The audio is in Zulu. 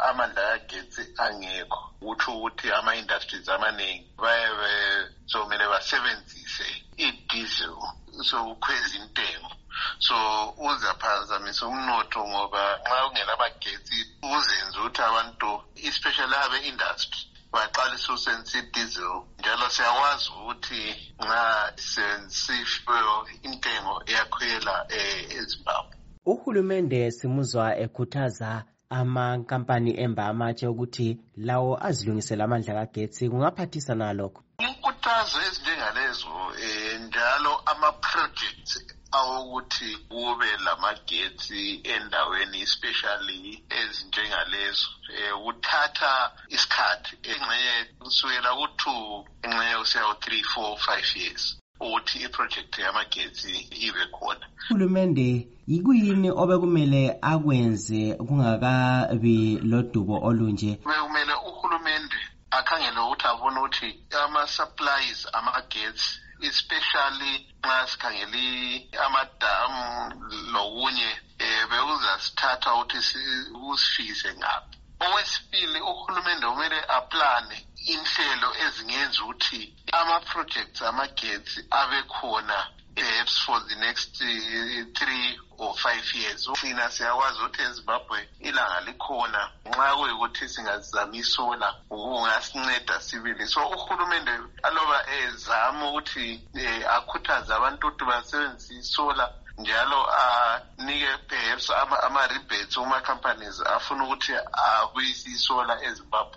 amandla kagetsi angekho ukusho ukuthi ama-industries amaningi bazomele basebenzise i-diesel sokukhweza intengo. So uzaphazamisa umnotho ngoba nxa ungenamagetsi uzenza ukuthi abantu especially abe-industry baqalisa usebenzisa i-diesel. Njalo siyakwazi ukuthi nxa sisebenzisa intengo iyakhwela eZimbabwe. Uhulumende simuzwa ekhuthaza amankampani emba amatshe ukuthi lawo azilungisele amandla kagetsi. Kungaphathisa nalokho? Inkuthazo ezinjengalezo njalo ama-projects awukuthi kube lamagetsi endaweni especially ezinjengalezo uthatha isikhathi engxenye kusukela ku-2 engxenye kusiya ku-3, 4, 5 years ukuthi iproject yamagetsi ibe khona. Uhulumende yikuyini obekumele akwenze kungakabi lodubo olunje? Bekumele uhulumende akhangele ukuthi abone ukuthi ama-supplies amagetsi especially nxa sikhangele amadamu lokunye bekuzasithatha ukuthi usifikise ngaphi. Okwesibili uhulumende kumele aplane inhlelo ezingenza ukuthi ama-projects amagetsi abe khona perhaps for the next 3 or 5 years. Thina siyakwazi ukuthi eZimbabwe ilanga likhona nxa kuyikuthi singazama isola kungasinceda sibili. So uhulumende aloba ezama ukuthi akhuthaze abantu ukuthi basebenzise isola njalo anike perhaps ama-rebates kuma-companies afuna ukuthi abuyise isola eZimbabwe.